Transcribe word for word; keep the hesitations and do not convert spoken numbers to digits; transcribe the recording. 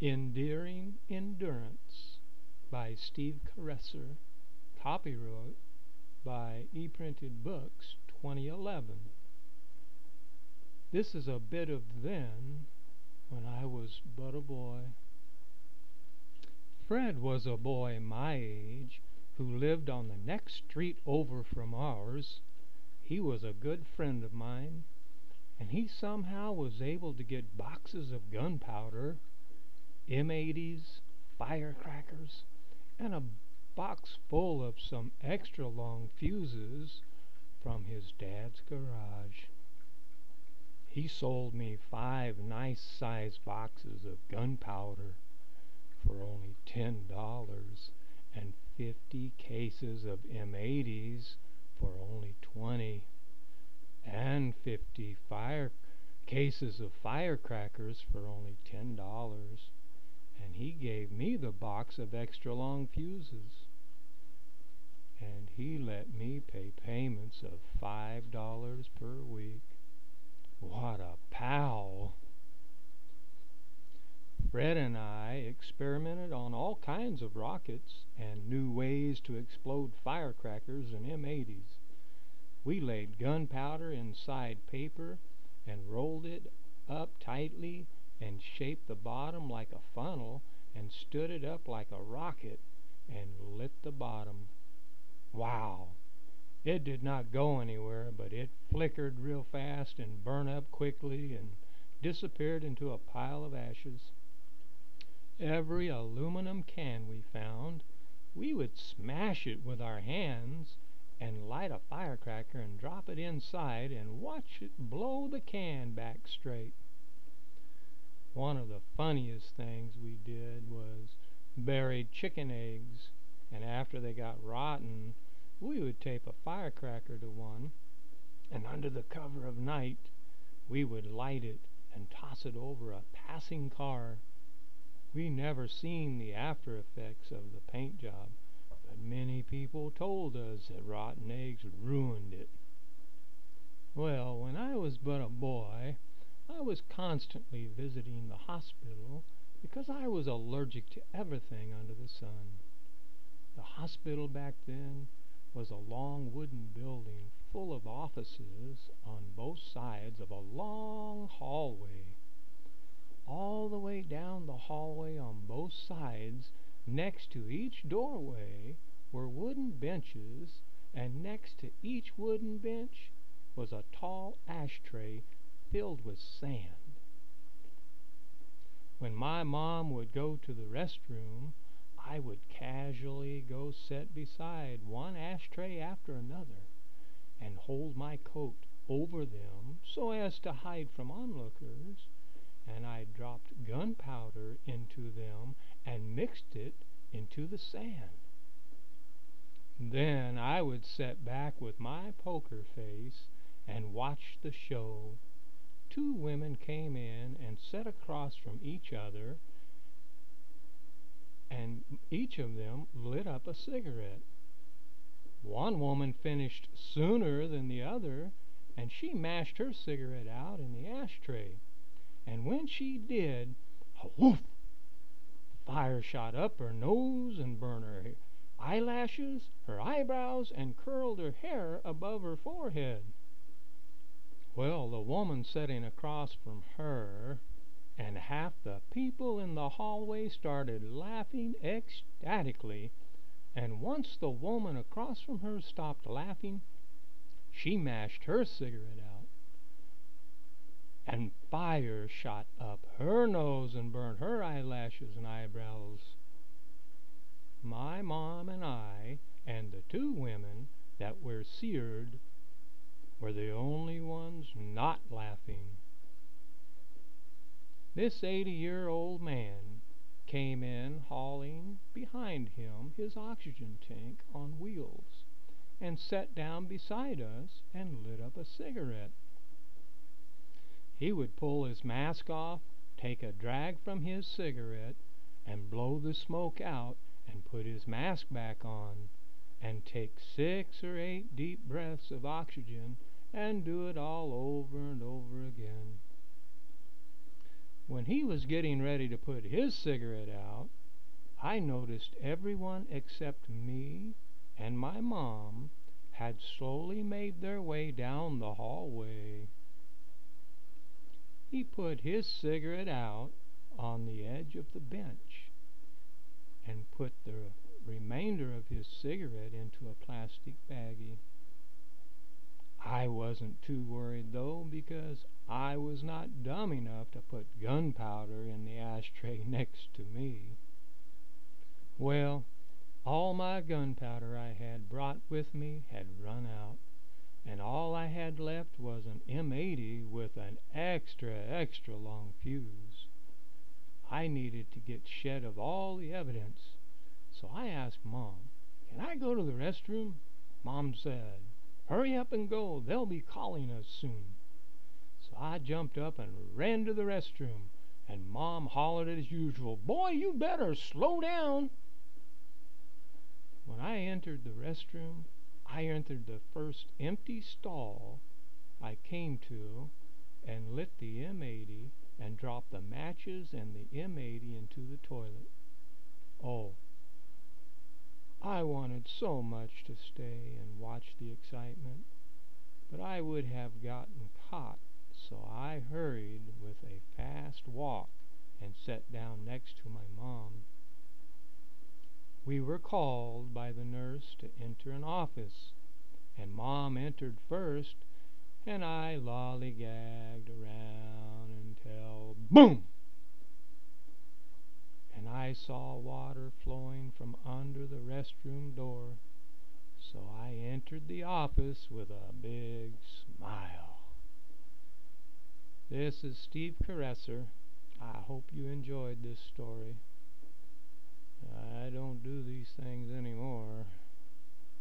Endearing Endurance by Steve Caresser. Copyright by ePrinted Books twenty eleven. This is a bit of then, when I was but a boy. Fred was a boy my age who lived on the next street over from ours. He was a good friend of mine, and he somehow was able to get boxes of gunpowder, M eighties, firecrackers, and a box full of some extra long fuses from his dad's garage. He sold me five nice-sized boxes of gunpowder for only ten dollars and fifty cases of M eighties for only twenty, and fifty fire cases of firecrackers for only ten dollars. And he gave me the box of extra long fuses. And he let me pay payments of five dollars per week. What a pal! Fred and I experimented on all kinds of rockets and new ways to explode firecrackers and M eighties. We laid gunpowder inside paper and rolled it up tightly and shaped the bottom like a funnel and stood it up like a rocket and lit the bottom. Wow! It did not go anywhere, but it flickered real fast and burned up quickly and disappeared into a pile of ashes. Every aluminum can we found, we would smash it with our hands and light a firecracker and drop it inside and watch it blow the can back straight. One of the funniest things we did was buried chicken eggs, and after they got rotten, we would tape a firecracker to one, and under the cover of night, we would light it and toss it over a passing car. We never seen the after effects of the paint job, but many people told us that rotten eggs ruined it. Well, when I was but a boy, I was constantly visiting the hospital because I was allergic to everything under the sun. The hospital back then was a long wooden building full of offices on both sides of a long hallway. All the way down the hallway on both sides, next to each doorway, were wooden benches, and next to each wooden bench was a tall ashtray filled with sand. When my mom would go to the restroom, I would casually go sit beside one ashtray after another and hold my coat over them so as to hide from onlookers, and I dropped gunpowder into them and mixed it into the sand. Then I would sit back with my poker face and watch the show. Two women came in and sat across from each other, and each of them lit up a cigarette. One woman finished sooner than the other, and she mashed her cigarette out in the ashtray. And when she did, whoof! The fire shot up her nose and burned her eyelashes, her eyebrows, and curled her hair above her forehead. Well, the woman sitting across from her and half the people in the hallway started laughing ecstatically, and once the woman across from her stopped laughing, she mashed her cigarette out, and fire shot up her nose and burned her eyelashes and eyebrows. My mom and I and the two women that were seared were the only ones not laughing. This eighty-year-old man came in hauling behind him his oxygen tank on wheels and sat down beside us and lit up a cigarette. He would pull his mask off, take a drag from his cigarette, and blow the smoke out and put his mask back on, and take six or eight deep breaths of oxygen and do it all over and over again. When he was getting ready to put his cigarette out, I noticed everyone except me and my mom had slowly made their way down the hallway. He put his cigarette out on the edge of the bench and put the remainder of his cigarette into a plastic baggie. I wasn't too worried, though, because I was not dumb enough to put gunpowder in the ashtray next to me. Well, all my gunpowder I had brought with me had run out, and all I had left was an M eighty with an extra, extra long fuse. I needed to get shed of all the evidence, so I asked Mom, "Can I go to the restroom?" Mom said, "Hurry up and go. They'll be calling us soon." So I jumped up and ran to the restroom, and Mom hollered as usual, "Boy, you better slow down." When I entered the restroom, I entered the first empty stall I came to and lit the M eighty and dropped the matches and the M eighty into the toilet. Oh, I wanted so much to stay and watch the excitement, but I would have gotten caught, so I hurried with a fast walk and sat down next to my mom. We were called by the nurse to enter an office, and Mom entered first, and I lollygagged around until boom! And I saw water flowing from under the restroom door, so I entered the office with a big smile. This is Steve Caresser. I hope you enjoyed this story.